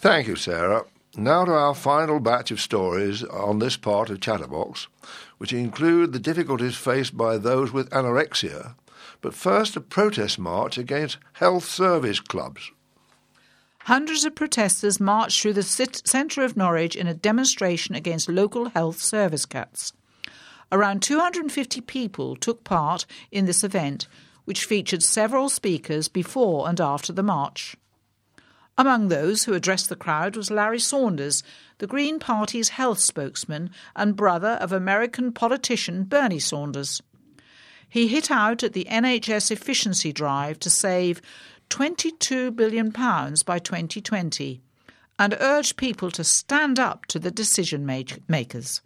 Thank you, Sarah. Now to our final batch of stories on this part of Chatterbox, which include the difficulties faced by those with anorexia, but first a protest march against health service clubs. Hundreds of protesters marched through the centre of Norwich in a demonstration against local health service cuts. Around 250 people took part in this event, which featured several speakers before and after the march. Among those who addressed the crowd was Larry Saunders, the Green Party's health spokesman and brother of American politician Bernie Saunders. He hit out at the NHS efficiency drive to save £22 billion by 2020 and urged people to stand up to the decision makers.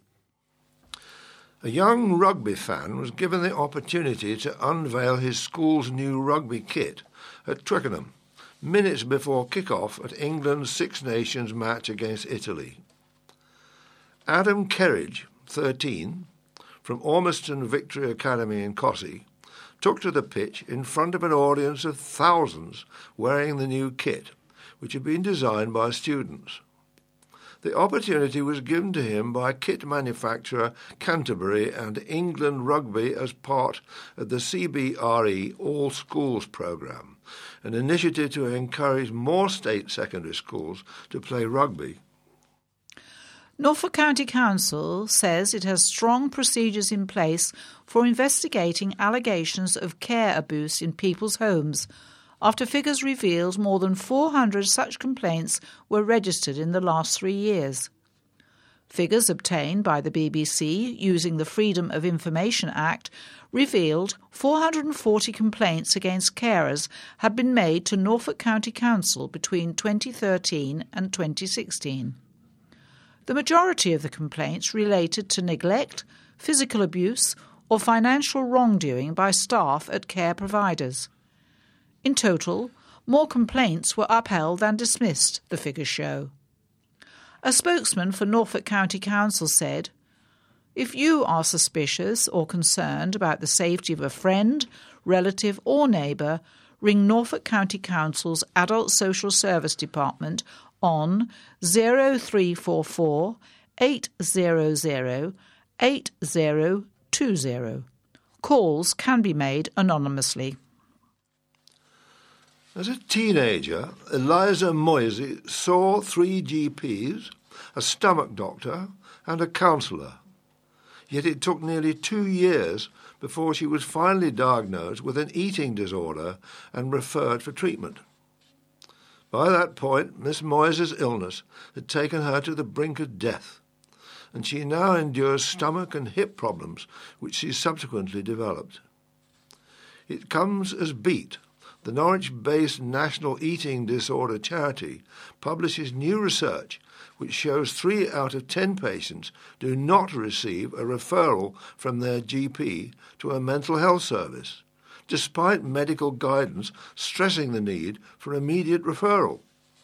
A young rugby fan was given the opportunity to unveil his school's new rugby kit at Twickenham, minutes before kick-off at England's Six Nations match against Italy. Adam Kerridge, 13, from Ormiston Victory Academy in Cossey, took to the pitch in front of an audience of thousands wearing the new kit, which had been designed by students. The opportunity was given to him by kit manufacturer Canterbury and England Rugby as part of the CBRE All Schools programme, an initiative to encourage more state secondary schools to play rugby. Norfolk County Council says it has strong procedures in place for investigating allegations of care abuse in people's homes, after figures revealed more than 400 such complaints were registered in the last 3 years. Figures obtained by the BBC using the Freedom of Information Act revealed 440 complaints against carers had been made to Norfolk County Council between 2013 and 2016. The majority of the complaints related to neglect, physical abuse, or financial wrongdoing by staff at care providers. In total, more complaints were upheld than dismissed, the figures show. A spokesman for Norfolk County Council said, "If you are suspicious or concerned about the safety of a friend, relative or neighbour, ring Norfolk County Council's Adult Social Service Department on 0344 800 8020. Calls can be made anonymously." As a teenager, Eliza Moisey saw 3 GPs, a stomach doctor and a counsellor. Yet it took nearly 2 years before she was finally diagnosed with an eating disorder and referred for treatment. By that point, Miss Moisey's illness had taken her to the brink of death, and she now endures stomach and hip problems which she subsequently developed. It comes as Beat, the Norwich-based National Eating Disorder charity, publishes new research which shows 3 out of 10 patients do not receive a referral from their GP to a mental health service, despite medical guidance stressing the need for immediate referral.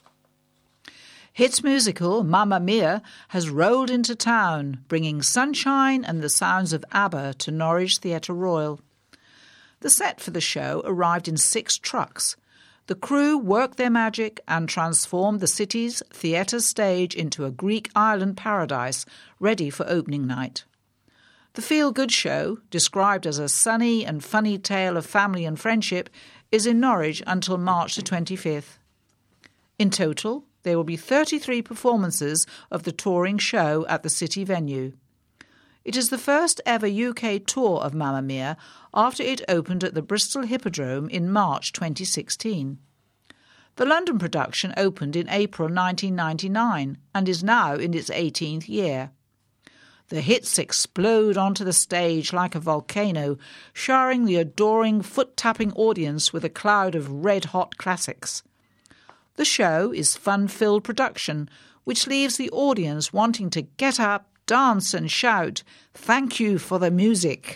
Hit musical Mamma Mia has rolled into town, bringing sunshine and the sounds of ABBA to Norwich Theatre Royal. The set for the show arrived in 6 trucks. The crew worked their magic and transformed the city's theatre stage into a Greek island paradise ready for opening night. The feel-good show, described as a sunny and funny tale of family and friendship, is in Norwich until March the 25th. In total, there will be 33 performances of the touring show at the city venue. It is the first ever UK tour of Mamma Mia after it opened at the Bristol Hippodrome in March 2016. The London production opened in April 1999 and is now in its 18th year. The hits explode onto the stage like a volcano, showering the adoring, foot-tapping audience with a cloud of red-hot classics. The show is fun-filled production, which leaves the audience wanting to get up, dance and shout, "Thank you for the music."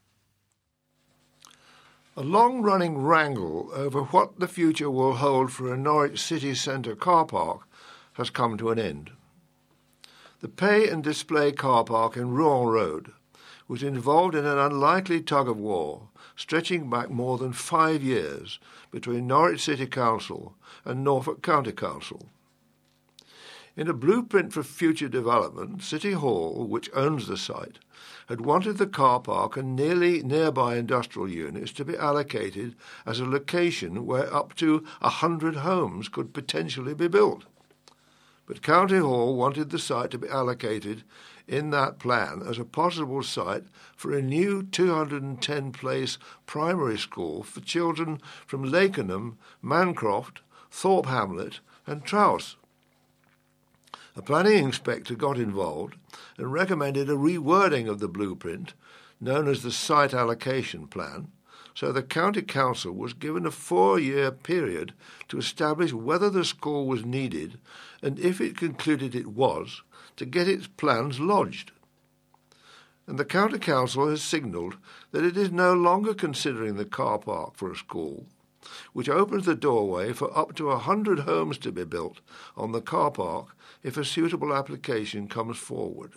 A long-running wrangle over what the future will hold for a Norwich city centre car park has come to an end. The pay and display car park in Rouen Road was involved in an unlikely tug-of-war stretching back more than 5 years between Norwich City Council and Norfolk County Council. In a blueprint for future development, City Hall, which owns the site, had wanted the car park and nearby industrial units to be allocated as a location where up to 100 homes could potentially be built. But County Hall wanted the site to be allocated in that plan as a possible site for a new 210-place primary school for children from Lakenham, Mancroft, Thorpe Hamlet and Trowse. A planning inspector got involved and recommended a rewording of the blueprint, known as the Site Allocation Plan, so the County Council was given a 4-year period to establish whether the school was needed and, if it concluded it was, to get its plans lodged. And the County Council has signalled that it is no longer considering the car park for a school, which opens the doorway for up to 100 homes to be built on the car park if a suitable application comes forward.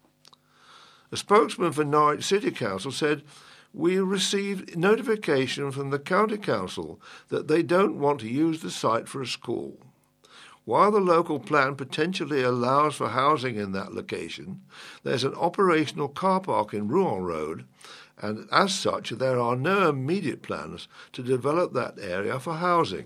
A spokesman for Norwich City Council said, "We received notification from the County Council that they don't want to use the site for a school. While the local plan potentially allows for housing in that location, there's an operational car park in Rouen Road, and as such there are no immediate plans to develop that area for housing."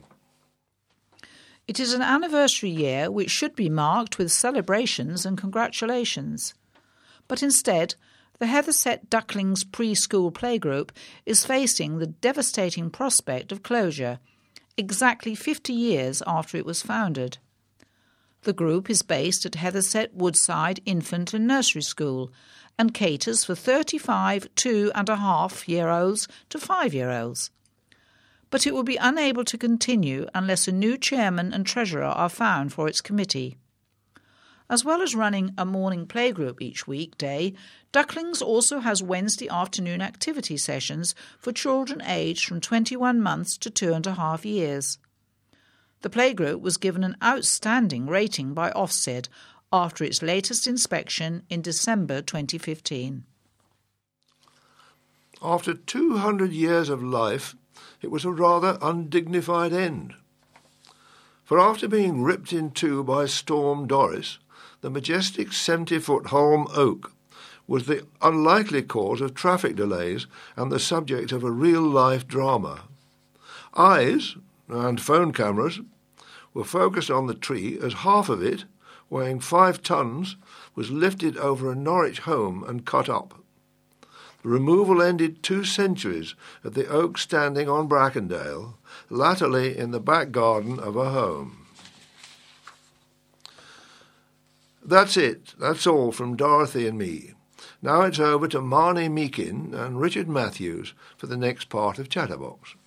It is an anniversary year which should be marked with celebrations and congratulations. But instead, the Hethersett Ducklings preschool playgroup is facing the devastating prospect of closure, exactly 50 years after it was founded. The group is based at Hethersett Woodside Infant and Nursery School and caters for 35 2.5-year-olds to 5-year-olds. But it will be unable to continue unless a new chairman and treasurer are found for its committee. As well as running a morning playgroup each weekday, Ducklings also has Wednesday afternoon activity sessions for children aged from 21 months to 2.5 years. The playgroup was given an outstanding rating by Ofsted after its latest inspection in December 2015. After 200 years of life, it was a rather undignified end. For after being ripped in two by Storm Doris, the majestic 70-foot Holm oak was the unlikely cause of traffic delays and the subject of a real-life drama. Eyes and phone cameras were focused on the tree as half of it, weighing 5 tons, was lifted over a Norwich home and cut up. The removal ended 2 centuries of the oak standing on Brackendale, latterly in the back garden of a home. That's it. That's all from Dorothy and me. Now it's over to Marnie Meakin and Richard Matthews for the next part of Chatterbox.